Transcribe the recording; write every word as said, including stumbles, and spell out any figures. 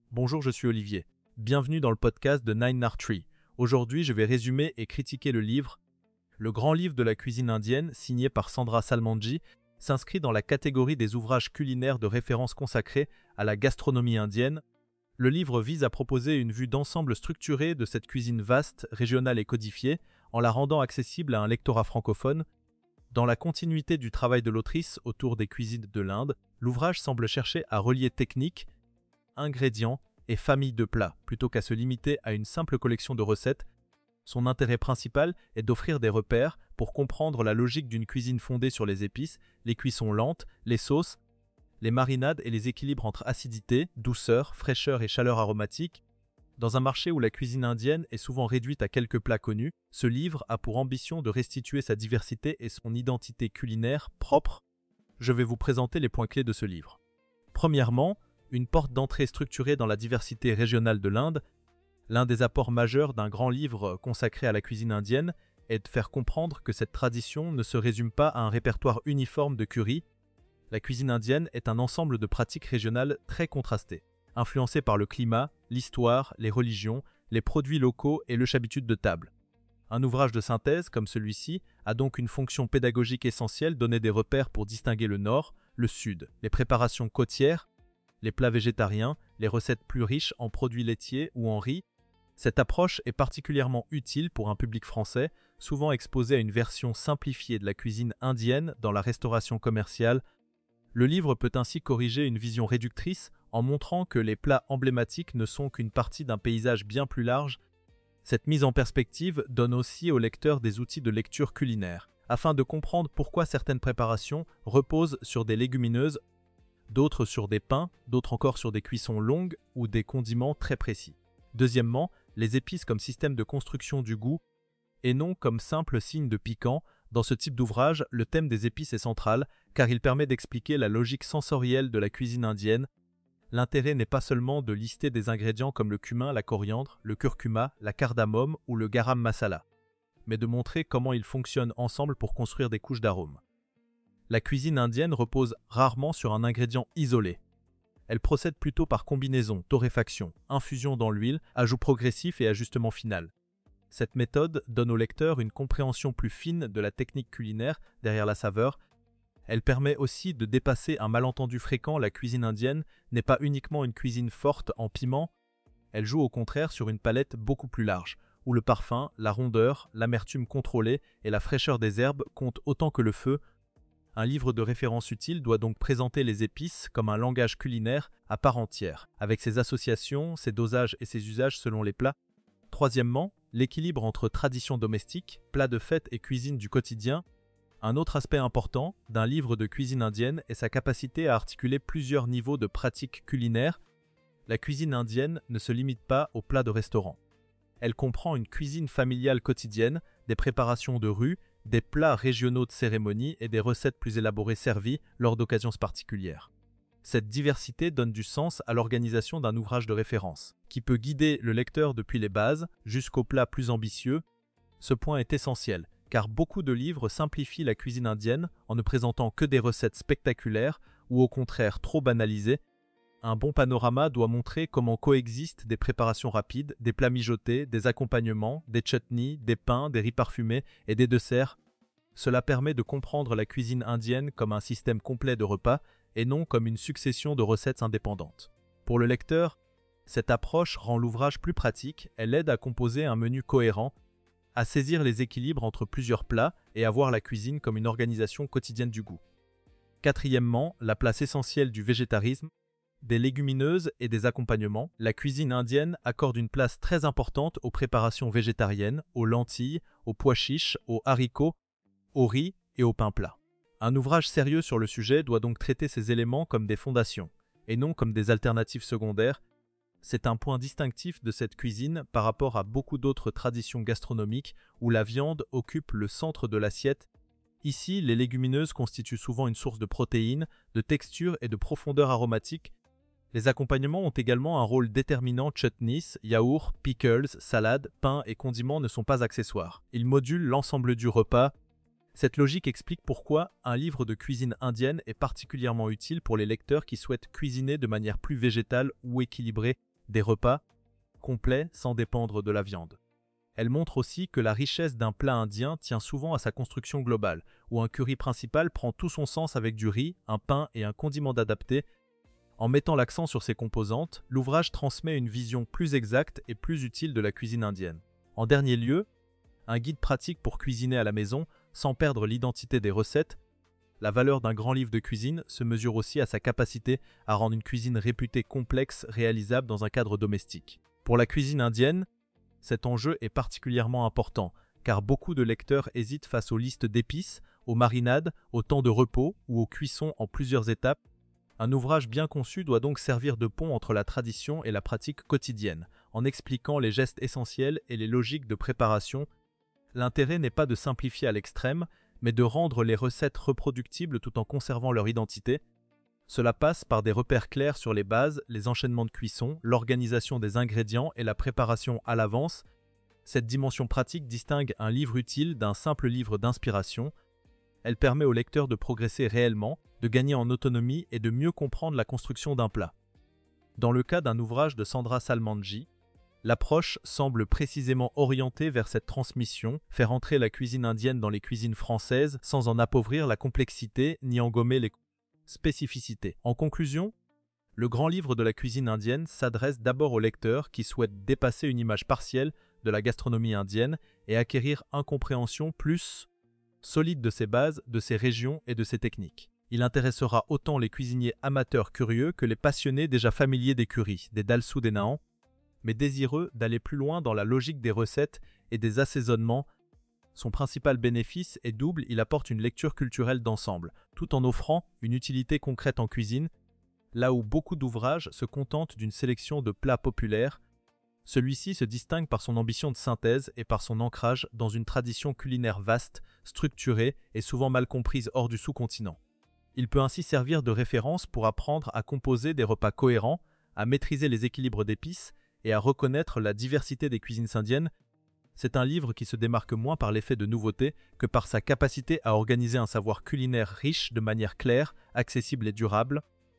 Bonjour, je suis Olivier. Bienvenue dans le podcast de Nine Art Tree. Aujourd'hui, je vais résumer et critiquer le livre. Le grand livre de la cuisine indienne, signé par Sandra Salmanji, s'inscrit dans la catégorie des ouvrages culinaires de référence consacrés à la gastronomie indienne. Le livre vise à proposer une vue d'ensemble structurée de cette cuisine vaste, régionale et codifiée, en la rendant accessible à un lectorat francophone. Dans la continuité du travail de l'autrice autour des cuisines de l'Inde, l'ouvrage semble chercher à relier technique, ingrédients et familles de plats, plutôt qu'à se limiter à une simple collection de recettes. Son intérêt principal est d'offrir des repères pour comprendre la logique d'une cuisine fondée sur les épices, les cuissons lentes, les sauces, les marinades et les équilibres entre acidité, douceur, fraîcheur et chaleur aromatique. Dans un marché où la cuisine indienne est souvent réduite à quelques plats connus, ce livre a pour ambition de restituer sa diversité et son identité culinaire propre. Je vais vous présenter les points clés de ce livre. Premièrement, une porte d'entrée structurée dans la diversité régionale de l'Inde. L'un des apports majeurs d'un grand livre consacré à la cuisine indienne est de faire comprendre que cette tradition ne se résume pas à un répertoire uniforme de curry. La cuisine indienne est un ensemble de pratiques régionales très contrastées, influencées par le climat, l'histoire, les religions, les produits locaux et le habitude de table. Un ouvrage de synthèse comme celui-ci a donc une fonction pédagogique essentielle: donner des repères pour distinguer le nord, le sud, les préparations côtières, les plats végétariens, les recettes plus riches en produits laitiers ou en riz. Cette approche est particulièrement utile pour un public français, souvent exposé à une version simplifiée de la cuisine indienne dans la restauration commerciale. Le livre peut ainsi corriger une vision réductrice en montrant que les plats emblématiques ne sont qu'une partie d'un paysage bien plus large. Cette mise en perspective donne aussi au lecteur des outils de lecture culinaire, afin de comprendre pourquoi certaines préparations reposent sur des légumineuses, d'autres sur des pains, d'autres encore sur des cuissons longues ou des condiments très précis. Deuxièmement, les épices comme système de construction du goût et non comme simple signe de piquant. Dans ce type d'ouvrage, le thème des épices est central car il permet d'expliquer la logique sensorielle de la cuisine indienne. L'intérêt n'est pas seulement de lister des ingrédients comme le cumin, la coriandre, le curcuma, la cardamome ou le garam masala, mais de montrer comment ils fonctionnent ensemble pour construire des couches d'arômes. La cuisine indienne repose rarement sur un ingrédient isolé. Elle procède plutôt par combinaison, torréfaction, infusion dans l'huile, ajout progressif et ajustement final. Cette méthode donne au lecteur une compréhension plus fine de la technique culinaire derrière la saveur. Elle permet aussi de dépasser un malentendu fréquent: la cuisine indienne n'est pas uniquement une cuisine forte en piment, elle joue au contraire sur une palette beaucoup plus large, où le parfum, la rondeur, l'amertume contrôlée et la fraîcheur des herbes comptent autant que le feu. Un livre de référence utile doit donc présenter les épices comme un langage culinaire à part entière, avec ses associations, ses dosages et ses usages selon les plats. Troisièmement, l'équilibre entre tradition domestique, plats de fête et cuisine du quotidien. Un autre aspect important d'un livre de cuisine indienne est sa capacité à articuler plusieurs niveaux de pratiques culinaires. La cuisine indienne ne se limite pas aux plats de restaurant. Elle comprend une cuisine familiale quotidienne, des préparations de rue, des plats régionaux de cérémonie et des recettes plus élaborées servies lors d'occasions particulières. Cette diversité donne du sens à l'organisation d'un ouvrage de référence, qui peut guider le lecteur depuis les bases jusqu'aux plats plus ambitieux. Ce point est essentiel, car beaucoup de livres simplifient la cuisine indienne en ne présentant que des recettes spectaculaires ou au contraire trop banalisées. Un bon panorama doit montrer comment coexistent des préparations rapides, des plats mijotés, des accompagnements, des chutneys, des pains, des riz parfumés et des desserts. Cela permet de comprendre la cuisine indienne comme un système complet de repas et non comme une succession de recettes indépendantes. Pour le lecteur, cette approche rend l'ouvrage plus pratique. Elle aide à composer un menu cohérent, à saisir les équilibres entre plusieurs plats et à voir la cuisine comme une organisation quotidienne du goût. Quatrièmement, la place essentielle du végétarisme, des légumineuses et des accompagnements. La cuisine indienne accorde une place très importante aux préparations végétariennes, aux lentilles, aux pois chiches, aux haricots, au riz et au pain plat. Un ouvrage sérieux sur le sujet doit donc traiter ces éléments comme des fondations, et non comme des alternatives secondaires. C'est un point distinctif de cette cuisine par rapport à beaucoup d'autres traditions gastronomiques où la viande occupe le centre de l'assiette. Ici, les légumineuses constituent souvent une source de protéines, de texture et de profondeur aromatique. Les accompagnements ont également un rôle déterminant. Chutneys, yaourts, pickles, salades, pains et condiments ne sont pas accessoires. Ils modulent l'ensemble du repas. Cette logique explique pourquoi un livre de cuisine indienne est particulièrement utile pour les lecteurs qui souhaitent cuisiner de manière plus végétale ou équilibrée. des repas complets sans dépendre de la viande. Elle montre aussi que la richesse d'un plat indien tient souvent à sa construction globale, où un curry principal prend tout son sens avec du riz, un pain et un condiment adapté. En mettant l'accent sur ces composantes, l'ouvrage transmet une vision plus exacte et plus utile de la cuisine indienne. En dernier lieu, un guide pratique pour cuisiner à la maison sans perdre l'identité des recettes. La valeur d'un grand livre de cuisine se mesure aussi à sa capacité à rendre une cuisine réputée complexe réalisable dans un cadre domestique. Pour la cuisine indienne, cet enjeu est particulièrement important, car beaucoup de lecteurs hésitent face aux listes d'épices, aux marinades, aux temps de repos ou aux cuissons en plusieurs étapes. Un ouvrage bien conçu doit donc servir de pont entre la tradition et la pratique quotidienne, en expliquant les gestes essentiels et les logiques de préparation. L'intérêt n'est pas de simplifier à l'extrême, mais de rendre les recettes reproductibles tout en conservant leur identité. Cela passe par des repères clairs sur les bases, les enchaînements de cuisson, l'organisation des ingrédients et la préparation à l'avance. Cette dimension pratique distingue un livre utile d'un simple livre d'inspiration. Elle permet au lecteur de progresser réellement, de gagner en autonomie et de mieux comprendre la construction d'un plat. Dans le cas d'un ouvrage de Sandra Salmanji, l'approche semble précisément orientée vers cette transmission, faire entrer la cuisine indienne dans les cuisines françaises sans en appauvrir la complexité ni en gommer les spécificités. En conclusion, le grand livre de la cuisine indienne s'adresse d'abord aux lecteurs qui souhaitent dépasser une image partielle de la gastronomie indienne et acquérir une compréhension plus solide de ses bases, de ses régions et de ses techniques. Il intéressera autant les cuisiniers amateurs curieux que les passionnés déjà familiers des currys, des dalsous des naans, mais désireux d'aller plus loin dans la logique des recettes et des assaisonnements. Son principal bénéfice est double, il apporte une lecture culturelle d'ensemble, tout en offrant une utilité concrète en cuisine. Là où beaucoup d'ouvrages se contentent d'une sélection de plats populaires, celui-ci se distingue par son ambition de synthèse et par son ancrage dans une tradition culinaire vaste, structurée et souvent mal comprise hors du sous-continent. Il peut ainsi servir de référence pour apprendre à composer des repas cohérents, à maîtriser les équilibres d'épices et à reconnaître la diversité des cuisines indiennes. C'est un livre qui se démarque moins par l'effet de nouveauté que par sa capacité à organiser un savoir culinaire riche de manière claire, accessible et durable.